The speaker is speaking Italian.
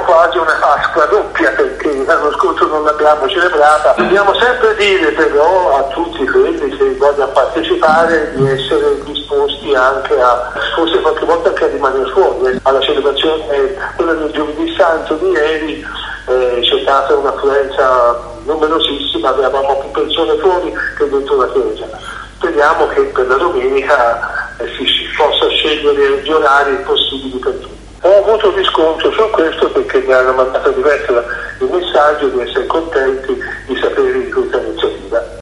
quasi una Pasqua doppia, perché l'anno scorso non l'abbiamo celebrata. Dobbiamo sempre dire però a tutti quelli che vogliono partecipare di essere disposti anche a, forse qualche volta anche a rimanere fuori. Alla celebrazione, quella del Giovedì Santo di ieri, c'è stata un'affluenza numerosissima, avevamo più persone fuori che dentro la chiesa. Speriamo che per la domenica si possa scegliere gli orari possibili per tutti. Ho avuto riscontro su questo perché mi hanno mandato diversi il messaggio di essere contenti di sapere di questa